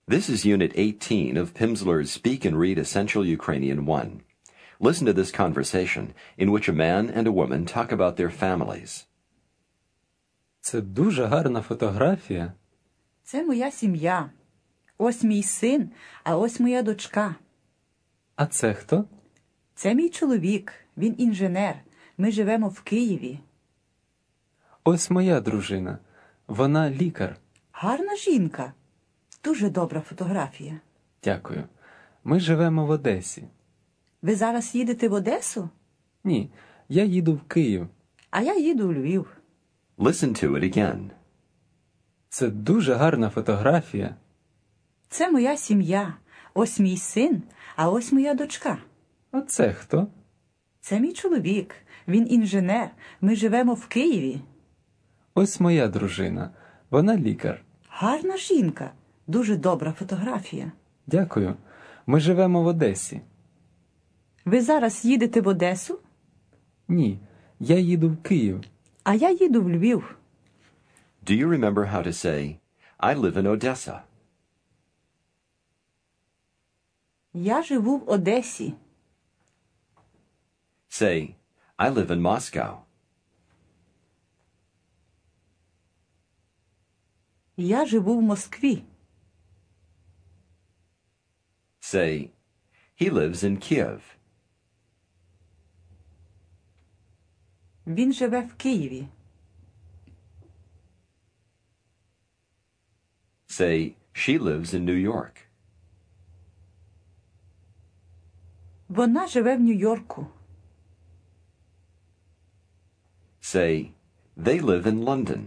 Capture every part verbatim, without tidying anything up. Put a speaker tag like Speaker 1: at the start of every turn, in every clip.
Speaker 1: This is Unit eighteen of Pimsleur's Speak and Read Essential Ukrainian one. Listen to this conversation in which a man and a woman talk about their families.
Speaker 2: Це дуже гарна фотографія.
Speaker 3: Це моя сім'я. Ось мій син, а ось моя дочка.
Speaker 2: А це хто?
Speaker 3: Це мій чоловік. Він інженер. Ми живемо в Києві.
Speaker 2: Ось моя дружина. Вона лікар.
Speaker 3: Гарна жінка. Дуже добра фотографія.
Speaker 2: Дякую. Ми живемо в Одесі.
Speaker 3: Ви зараз їдете в Одесу?
Speaker 2: Ні, я їду в Київ.
Speaker 3: А я їду у Львів.
Speaker 1: Listen to it again.
Speaker 2: Це дуже гарна фотографія.
Speaker 3: Це моя сім'я. Ось мій син, а ось моя дочка.
Speaker 2: А це хто?
Speaker 3: Це мій чоловік. Він інженер. Ми живемо в Києві.
Speaker 2: Ось моя дружина. Вона лікар.
Speaker 3: Гарна жінка. Дуже добра фотографія.
Speaker 2: Дякую. Ми живемо в Одесі.
Speaker 3: Ви зараз їдете в Одесу?
Speaker 2: Ні, я їду в Київ.
Speaker 3: А я їду в Львів.
Speaker 1: Do you remember how to say, I live in Odessa?
Speaker 3: Я живу в Одесі.
Speaker 1: Say, I live in Moscow.
Speaker 3: Я живу в Москві.
Speaker 1: Say, he lives in Kiev.
Speaker 3: Він живе в Києві.
Speaker 1: Say, she lives in New York.
Speaker 3: Вона живе в Нью-Йорку.
Speaker 1: Say, they live in London.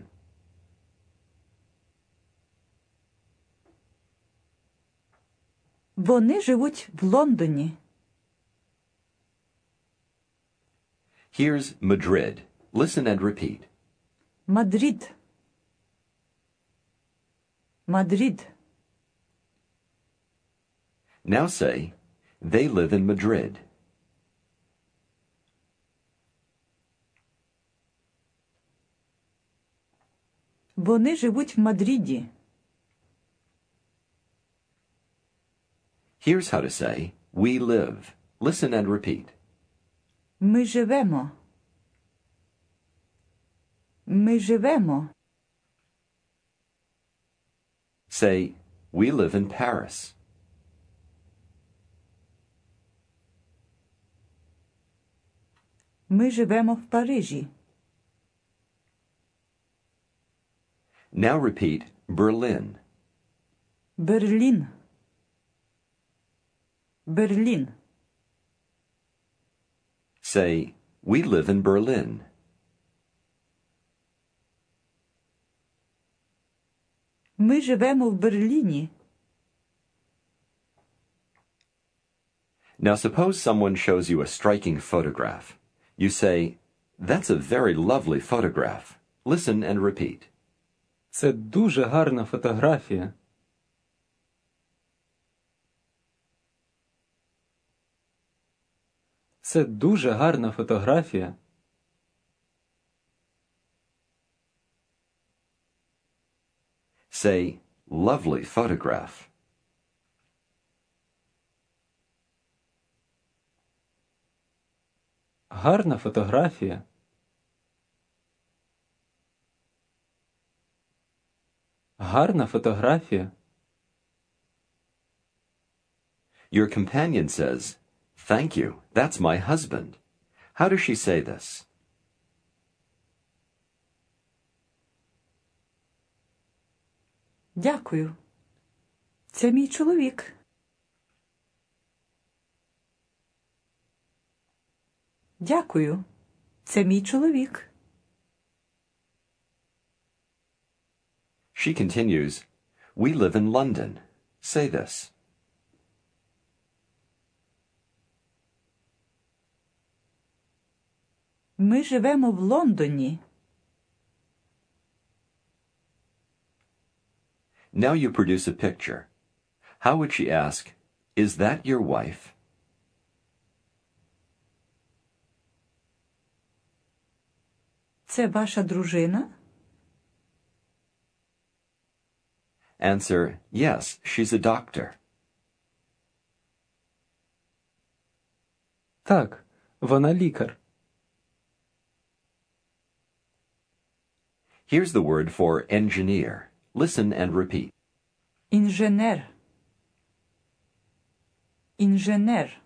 Speaker 3: Вони живуть в Лондоні.
Speaker 1: Here's Madrid. Listen and repeat.
Speaker 3: Мадрид. Мадрид.
Speaker 1: Now say, they live in Madrid.
Speaker 3: Вони живуть в Мадриді.
Speaker 1: Here's how to say, we live. Listen and repeat.
Speaker 3: Ми живемо. Ми живемо.
Speaker 1: Say, we live in Paris.
Speaker 3: Ми живемо в Парижі.
Speaker 1: Now repeat Berlin.
Speaker 3: Берлін. Берлін.
Speaker 1: Say, we live in Berlin.
Speaker 3: Ми живемо в Берліні.
Speaker 1: Now suppose someone shows you a striking photograph. You say, that's a very lovely photograph. Listen and repeat.
Speaker 2: Це дуже гарна фотографія. Це дуже гарна фотографія.
Speaker 1: Say, lovely photograph.
Speaker 2: Гарна фотографія. Гарна фотографія.
Speaker 1: Your companion says, thank you, that's my husband. How does she say this?
Speaker 3: Дякую. Це мій чоловік. Дякую. Це мій чоловік.
Speaker 1: She continues, we live in London. Say this.
Speaker 3: Ми живемо в Лондоні.
Speaker 1: Now you produce a picture. How would she ask, is that your wife?
Speaker 3: Це ваша дружина?
Speaker 1: Answer, yes, she's a doctor.
Speaker 2: Так, вона лікар.
Speaker 1: Here's the word for engineer. Listen and repeat.
Speaker 3: Інженер. Інженер.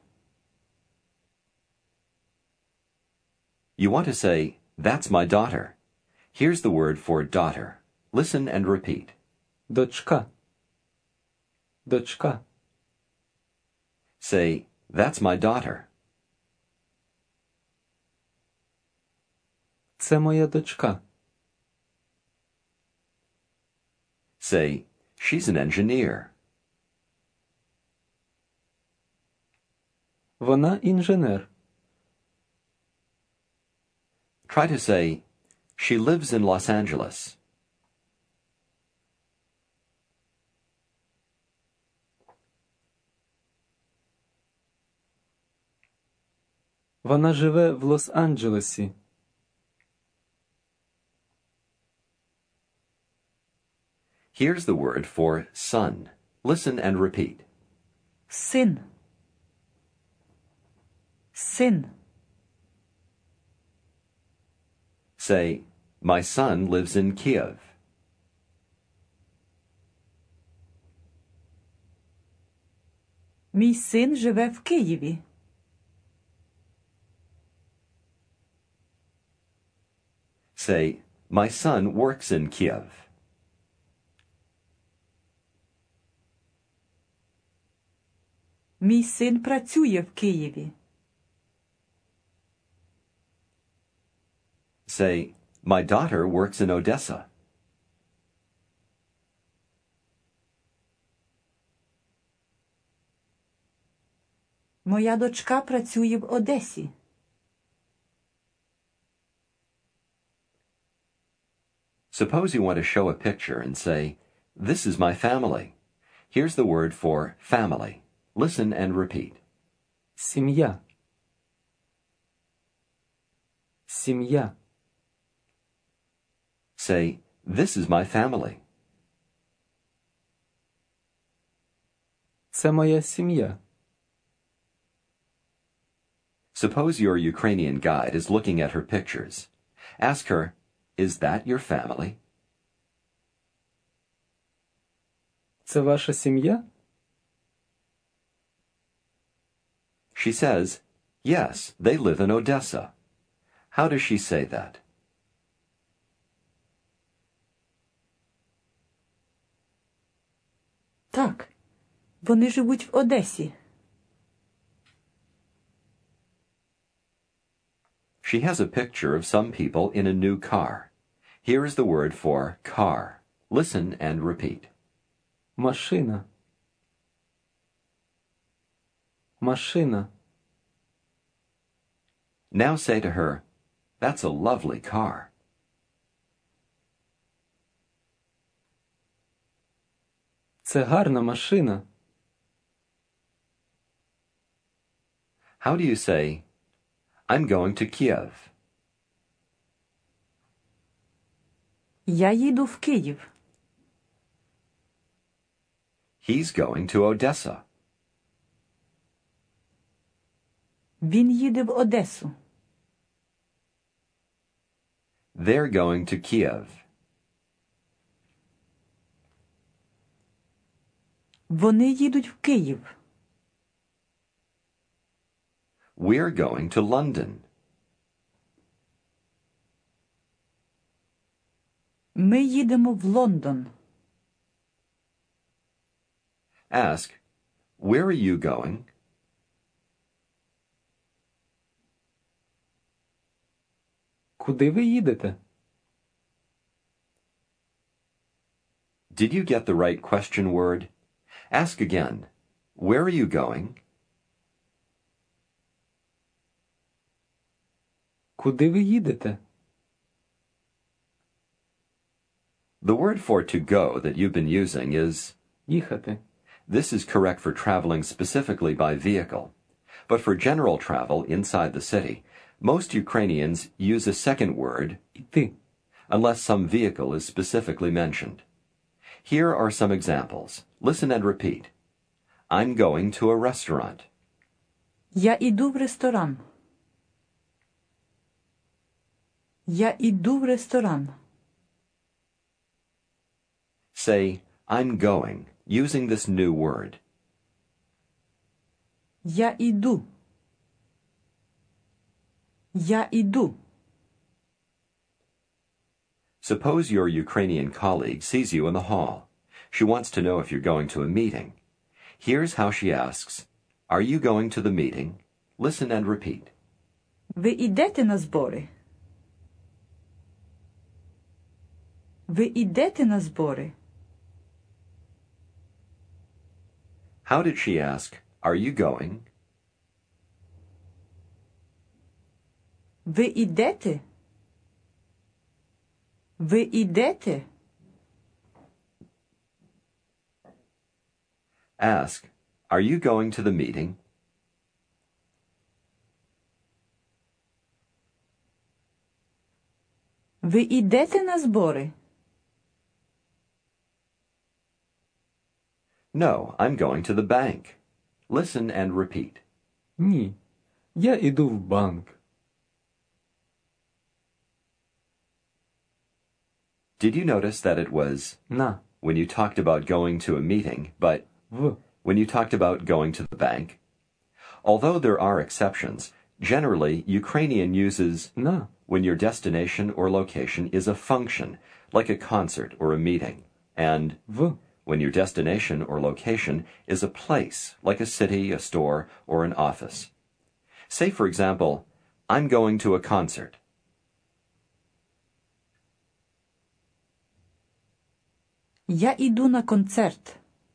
Speaker 1: You want to say, that's my daughter. Here's the word for daughter. Listen and repeat.
Speaker 2: Дочка. Дочка.
Speaker 1: Say, that's my daughter.
Speaker 2: Це моя дочка.
Speaker 1: Say, she's an engineer.
Speaker 2: Вона інженер.
Speaker 1: Try to say, she lives in Los Angeles.
Speaker 2: Вона живе в Лос-Анджелесі.
Speaker 1: Here's the word for son. Listen and repeat.
Speaker 3: Син. Син.
Speaker 1: Say, my son lives in Kiev.
Speaker 3: Мій син живе в Києві.
Speaker 1: Say, my son works in Kiev.
Speaker 3: Мій син працює в Києві.
Speaker 1: Say, my daughter works in Odessa.
Speaker 3: Моя дочка працює в Одесі.
Speaker 1: Suppose you want to show a picture and say, this is my family. Here's the word for family. Listen and repeat.
Speaker 2: Сім'я. Сім'я.
Speaker 1: Say, this is my family.
Speaker 2: Це моя сім'я.
Speaker 1: Suppose your Ukrainian guide is looking at her pictures. Ask her, is that your family?
Speaker 2: Це ваша сім'я?
Speaker 1: She says, yes, they live in Odessa. How does she say that?
Speaker 3: Так, вони живуть в Одесі.
Speaker 1: She has a picture of some people in a new car. Here is the word for car. Listen and repeat.
Speaker 2: Машина. Машина.
Speaker 1: Now say to her, that's a lovely car.
Speaker 2: Це гарна машина.
Speaker 1: How do you say, I'm going to Kiev?
Speaker 3: Я їду в Київ.
Speaker 1: He's going to Odessa.
Speaker 3: Він їде в Одесу.
Speaker 1: They're going to Kiev.
Speaker 3: Вони їдуть в Київ.
Speaker 1: We're going to London.
Speaker 3: Ми їдемо в Лондон.
Speaker 1: Ask, where are you going?
Speaker 2: Куди ви їдете?
Speaker 1: Did you get the right question word? Ask again, where are you going?
Speaker 2: Куди ви їдете?
Speaker 1: The word for to go that you've been using is
Speaker 2: Їхати.
Speaker 1: This is correct for traveling specifically by vehicle. But for general travel inside the city, most Ukrainians use a second word,
Speaker 2: Іти.
Speaker 1: unless some vehicle is specifically mentioned. Here are some examples. Listen and repeat. I'm going to a restaurant.
Speaker 3: Я іду в ресторан. Я іду в ресторан.
Speaker 1: Say, I'm going, using this new word.
Speaker 3: Я іду. Я іду.
Speaker 1: Suppose your Ukrainian colleague sees you in the hall. She wants to know if you're going to a meeting. Here's how she asks, Are you going to the meeting? Listen and repeat.
Speaker 3: Ви ідете на збори? Ви ідете на збори?
Speaker 1: How did she ask, Are you going?
Speaker 3: Ви ідете? Ви ідете?
Speaker 1: Ask, Are you going to the meeting?
Speaker 3: Ви ідете на збори?
Speaker 1: No, I'm going to the bank. Listen and repeat.
Speaker 2: Ні. Я іду в банк.
Speaker 1: Did you notice that it was
Speaker 2: На.
Speaker 1: when you talked about going to a meeting, but
Speaker 2: В.
Speaker 1: when you talked about going to the bank? Although there are exceptions, generally Ukrainian uses
Speaker 2: На.
Speaker 1: when your destination or location is a function, like a concert or a meeting, and
Speaker 2: В.
Speaker 1: when your destination or location is a place, like a city, a store, or an office. Say, for example, I'm going to a concert.
Speaker 3: Я іду на концерт.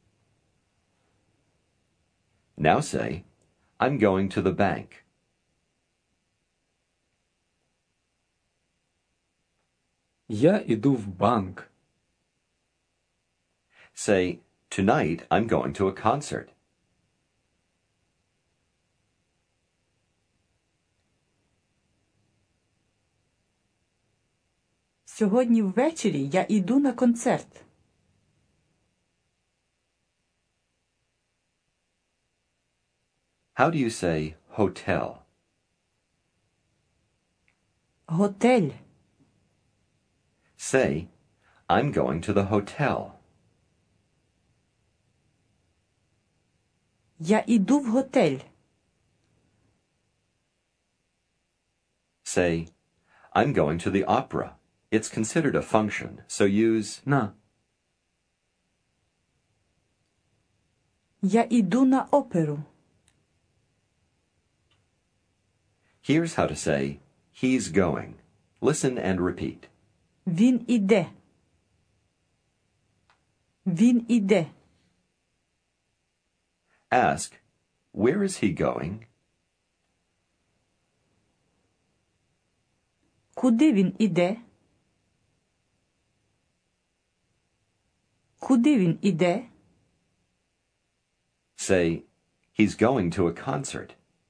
Speaker 1: Now say, I'm going to the bank.
Speaker 2: Я іду в банк.
Speaker 1: Say, tonight I'm going to a concert.
Speaker 3: Сьогодні ввечері я іду на концерт.
Speaker 1: How do you say hotel?
Speaker 3: Готель.
Speaker 1: Say, I'm going to the hotel.
Speaker 3: Я іду в готель.
Speaker 1: Say, I'm going to the opera. It's considered a function, so use
Speaker 2: На.
Speaker 3: Я іду на оперу.
Speaker 1: Here's how to say, he's going. Listen and repeat.
Speaker 3: Він іде. Він іде.
Speaker 1: Ask, where is he going?
Speaker 3: Куди він іде? Куди він іде?
Speaker 1: Say, he's going to a concert.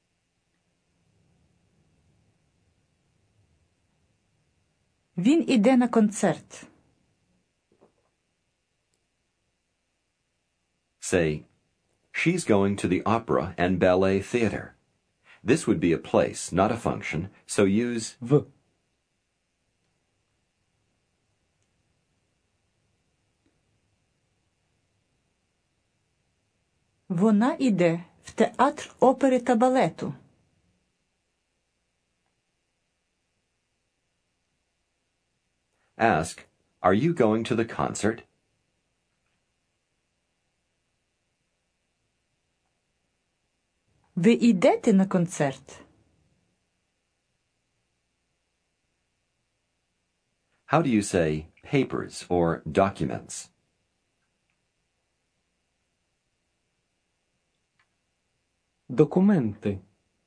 Speaker 3: Він іде на концерт.
Speaker 1: Say, she's going to the opera and ballet theater. This would be a place, not a function, so use
Speaker 2: В.
Speaker 3: Вона іде в театр опери та балету.
Speaker 1: Ask, are you going to the concert?
Speaker 3: Ви ідете на концерт?
Speaker 1: How do you say papers or documents?
Speaker 2: Документи.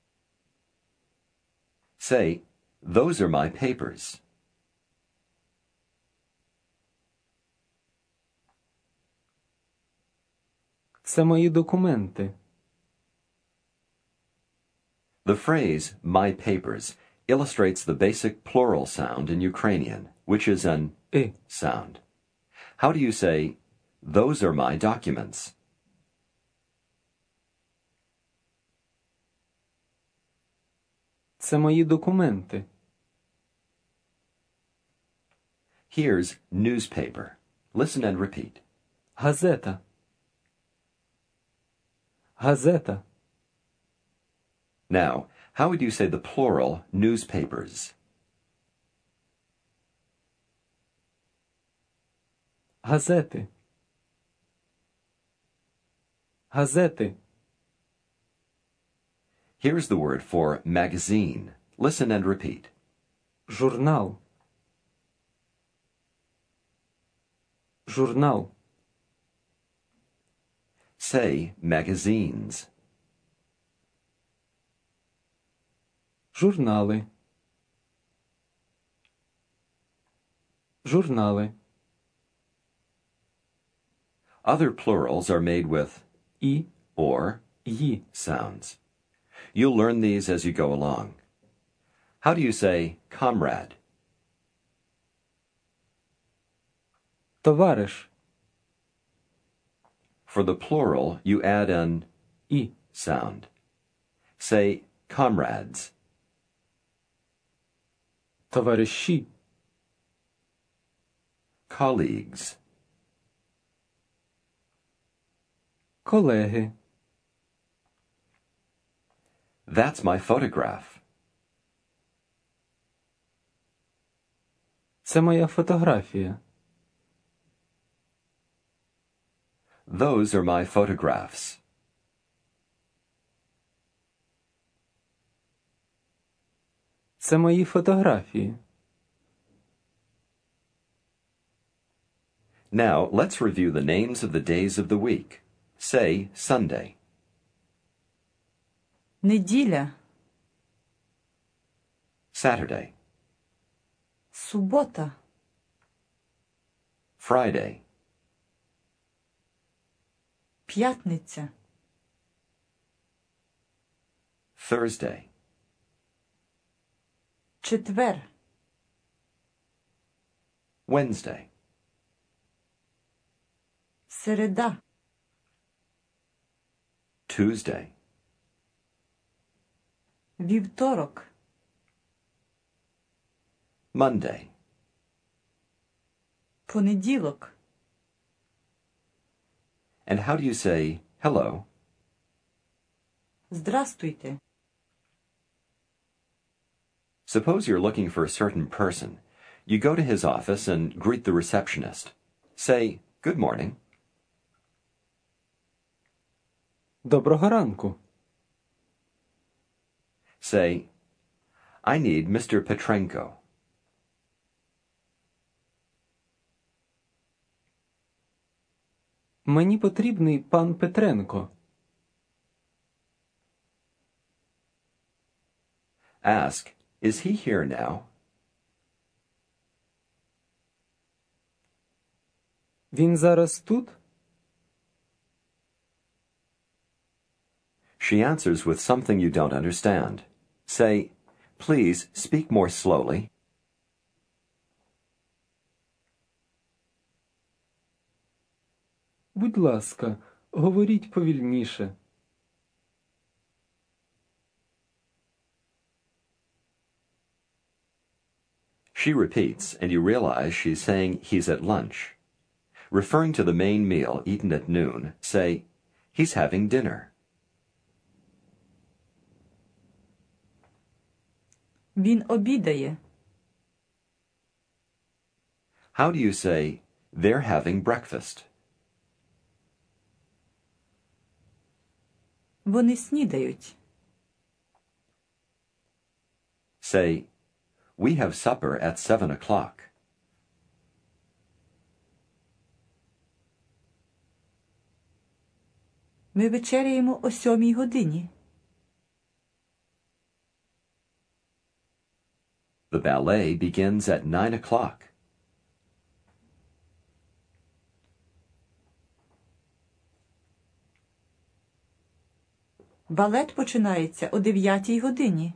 Speaker 1: Say, those are my papers.
Speaker 2: Це мої документи.
Speaker 1: The phrase, my papers, illustrates the basic plural sound in Ukrainian, which is an
Speaker 2: И.
Speaker 1: sound. How do you say, Those are my documents.
Speaker 2: Це мої документи.
Speaker 1: Here's newspaper. Listen and repeat.
Speaker 2: Газета. Газета.
Speaker 1: Now, how would you say the plural newspapers?
Speaker 2: Газети. Газети.
Speaker 1: Here's the word for magazine. Listen and repeat.
Speaker 2: Журнал. Журнал.
Speaker 1: Say magazines.
Speaker 2: Журнали. Журнали.
Speaker 1: Other plurals are made with
Speaker 2: І,
Speaker 1: or
Speaker 2: ї.
Speaker 1: sounds. You'll learn these as you go along. How do you say comrade?
Speaker 2: Товариш.
Speaker 1: For the plural, you add an
Speaker 2: І.
Speaker 1: sound. Say comrades.
Speaker 2: Товариші.
Speaker 1: Colleagues.
Speaker 2: Колеги.
Speaker 1: That's my photograph.
Speaker 2: Це моя фотографія.
Speaker 1: Those are my photographs.
Speaker 2: Це мої фотографії.
Speaker 1: Now, let's review the names of the days of the week. Say Sunday,
Speaker 3: Неділя.
Speaker 1: Saturday,
Speaker 3: Субота.
Speaker 1: Friday,
Speaker 3: П'ятниця.
Speaker 1: Thursday,
Speaker 3: Четвер.
Speaker 1: Wednesday,
Speaker 3: Середа.
Speaker 1: Tuesday,
Speaker 3: Вівторок.
Speaker 1: Monday,
Speaker 3: Понеділок.
Speaker 1: and how do you say hello?
Speaker 3: Здрастуйте.
Speaker 1: Suppose you're looking for a certain person. You go to his office and greet the receptionist. Say, good morning.
Speaker 2: Доброго ранку.
Speaker 1: Say, I need Mister Petrenko.
Speaker 2: Мені потрібний пан Петренко.
Speaker 1: Ask, is he here now?
Speaker 2: Він зараз тут?
Speaker 1: She answers with something you don't understand. Say, please speak more slowly.
Speaker 2: Будь ласка, говоріть повільніше.
Speaker 1: She repeats, and you realize she's saying he's at lunch. Referring to the main meal eaten at noon, say, he's having dinner.
Speaker 3: Він обідає.
Speaker 1: How do you say, they're having breakfast?
Speaker 3: Вони снідають.
Speaker 1: Say, we have supper at seven o'clock.
Speaker 3: Ми вечеряємо о сьомій годині.
Speaker 1: The ballet begins at nine o'clock.
Speaker 3: Балет починається о дев'ятій годині.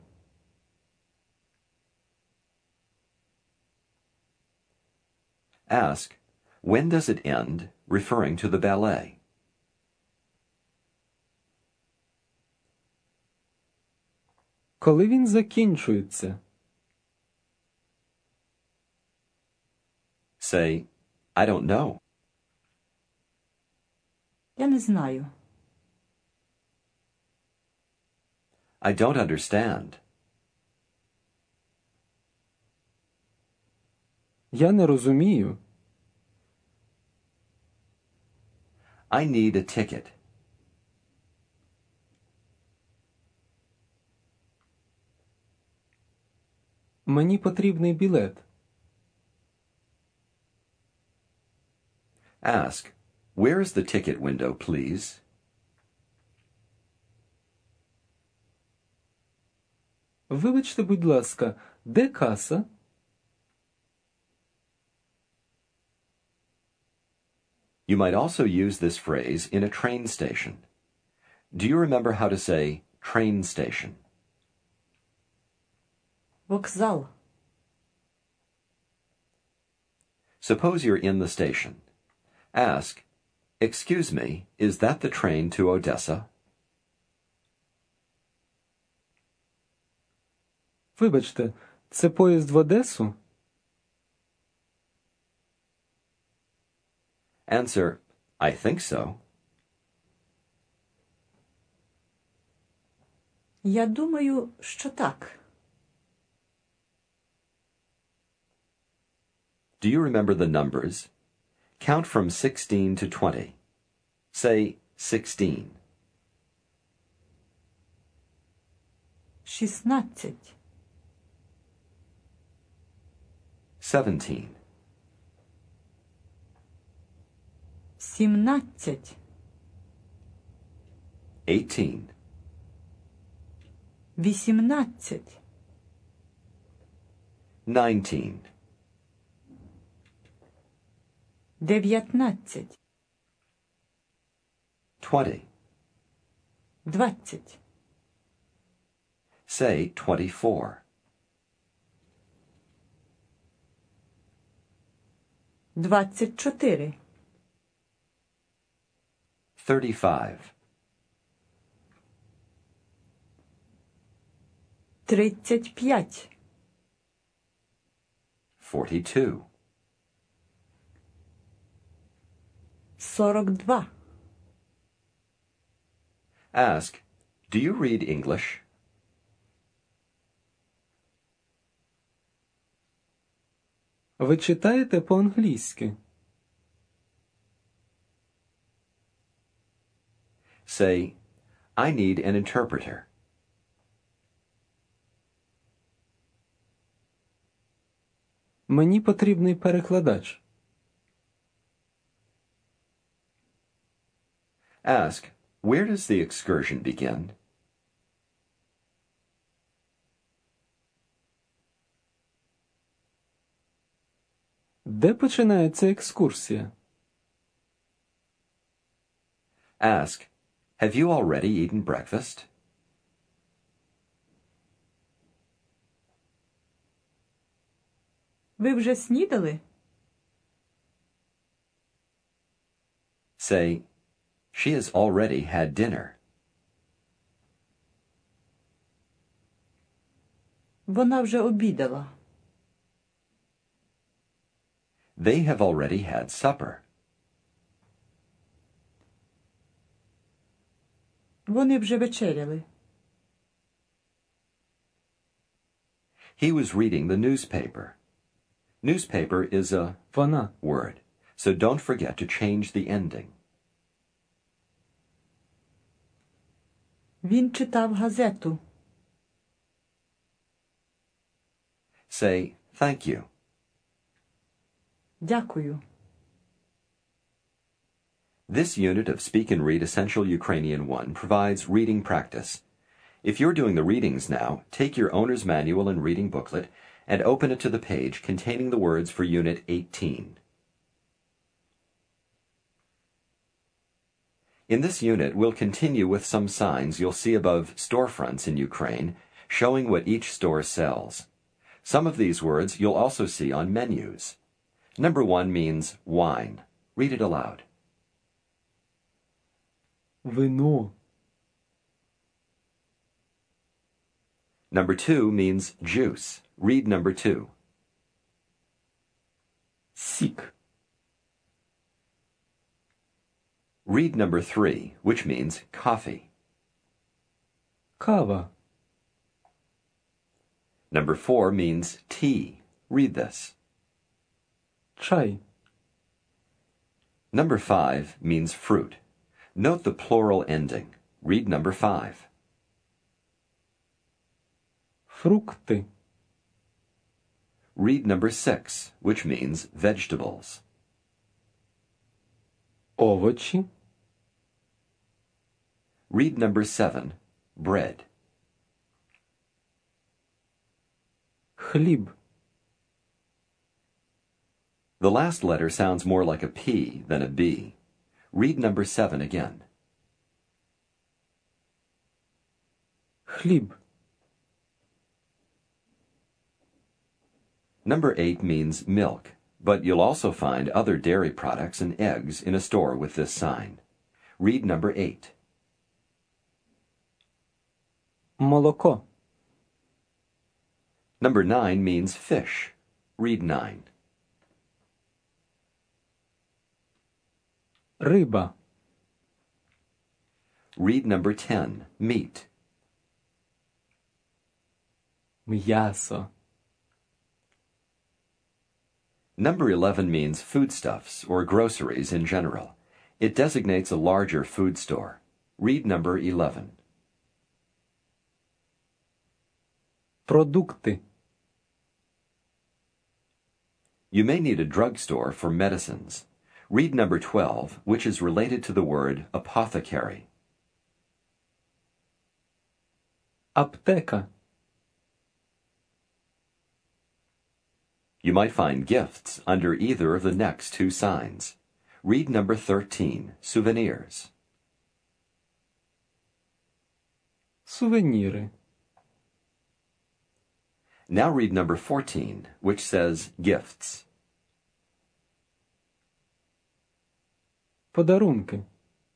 Speaker 1: Ask, When does it end, referring to the ballet?
Speaker 2: Коли він закінчується?
Speaker 1: Say, I don't know.
Speaker 3: Я не знаю.
Speaker 1: I don't understand.
Speaker 2: Я не розумію.
Speaker 1: I need a ticket.
Speaker 2: Мені потрібний білет.
Speaker 1: Ask, where is the ticket window, please?
Speaker 2: Вибачте, будь ласка, де каса?
Speaker 1: You might also use this phrase in a train station. Do you remember how to say train station?
Speaker 3: Вокзал.
Speaker 1: Suppose you're in the station. Ask, excuse me, is that the train to Odessa?
Speaker 2: Вибачте, це поїзд в Одесу?
Speaker 1: Answer, I think so.
Speaker 3: Я думаю, що так.
Speaker 1: Do you remember the numbers? Count from sixteen to twenty. Say sixteen.
Speaker 3: Шістнадцять.
Speaker 1: Seventeen.
Speaker 3: Сімнадцять.
Speaker 1: Eighteen.
Speaker 3: Вісімнадцять.
Speaker 1: Nineteen.
Speaker 3: Дев'ятнадцять.
Speaker 1: Twenty.
Speaker 3: Двадцять.
Speaker 1: Say twenty-four.
Speaker 3: Двадцять чотири.
Speaker 1: Thirty-five.
Speaker 3: Тридцять п'ять.
Speaker 1: Forty-two.
Speaker 3: Сорок два.
Speaker 1: Ask, do you read English?
Speaker 2: Ви читаєте по-англійськи?
Speaker 1: Say, I need an interpreter.
Speaker 2: Мені потрібний перекладач.
Speaker 1: Ask, where does the excursion begin?
Speaker 2: Де починається екскурсія?
Speaker 1: Ask, have you already eaten breakfast?
Speaker 3: Ви вже снідали?
Speaker 1: Say, she has already had dinner.
Speaker 3: Вона вже обідала.
Speaker 1: They have already had supper.
Speaker 3: Вони вже вечеряли.
Speaker 1: He was reading the newspaper. Newspaper is a
Speaker 2: Вона.
Speaker 1: word, so don't forget to change the ending.
Speaker 3: Він читав газету.
Speaker 1: Say, thank you.
Speaker 3: Дякую.
Speaker 1: This unit of Speak and Read Essential Ukrainian one provides reading practice. If you're doing the readings now, take your owner's manual and reading booklet and open it to the page containing the words for Unit eighteen. In this unit, we'll continue with some signs you'll see above storefronts in Ukraine, showing what each store sells. Some of these words you'll also see on menus. Number one means wine. Read it aloud.
Speaker 2: Вино.
Speaker 1: Number two means juice. Read number two.
Speaker 2: Сік.
Speaker 1: Read number three, which means coffee.
Speaker 2: Кава.
Speaker 1: Number four means tea. Read this.
Speaker 2: Чай.
Speaker 1: Number five means fruit. Note the plural ending. Read number five.
Speaker 2: Фрукти.
Speaker 1: Read number six, which means vegetables.
Speaker 2: Овочі.
Speaker 1: Read number seven, bread.
Speaker 2: Хліб.
Speaker 1: The last letter sounds more like a P than a B. Read number seven again.
Speaker 2: Хліб.
Speaker 1: Number eight means milk, but you'll also find other dairy products and eggs in a store with this sign. Read number eight.
Speaker 2: Молоко.
Speaker 1: Number nine means fish. Read nine.
Speaker 2: Риба.
Speaker 1: Read number ten, meat.
Speaker 2: М'ясо.
Speaker 1: Number eleven means foodstuffs or groceries in general. It designates a larger food store. Read number eleven.
Speaker 2: Продукти.
Speaker 1: You may need a drugstore for medicines. Read number twelve, which is related to the word apothecary.
Speaker 2: Аптека.
Speaker 1: You might find gifts under either of the next two signs. Read number thirteen, souvenirs.
Speaker 2: Сувеніри.
Speaker 1: Now read number fourteen, which says gifts.
Speaker 2: Подарунки.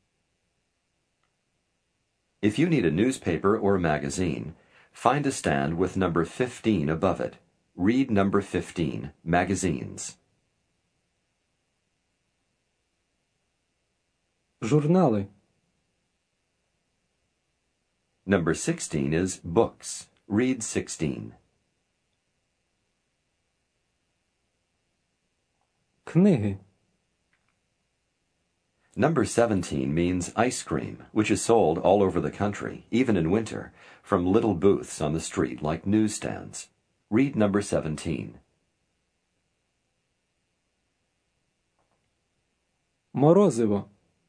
Speaker 1: If you need a newspaper or magazine, find a stand with number fifteen above it. Read number fifteen, magazines.
Speaker 2: Журнали.
Speaker 1: Number sixteen is books. Read sixteen.
Speaker 2: Книги.
Speaker 1: Number seventeen means ice cream, which is sold all over the country, even in winter, from little booths on the street like newsstands. Read number seventeen.
Speaker 2: Морозиво.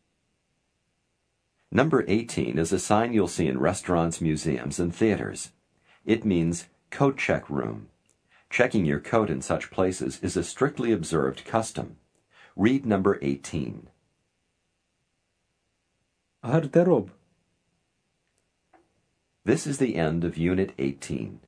Speaker 1: Number eighteen is a sign you'll see in restaurants, museums, and theaters. It means coat check room. Checking your coat in such places is a strictly observed custom. Read number eighteen.
Speaker 2: Гардероб.
Speaker 1: This is the end of Unit eighteen.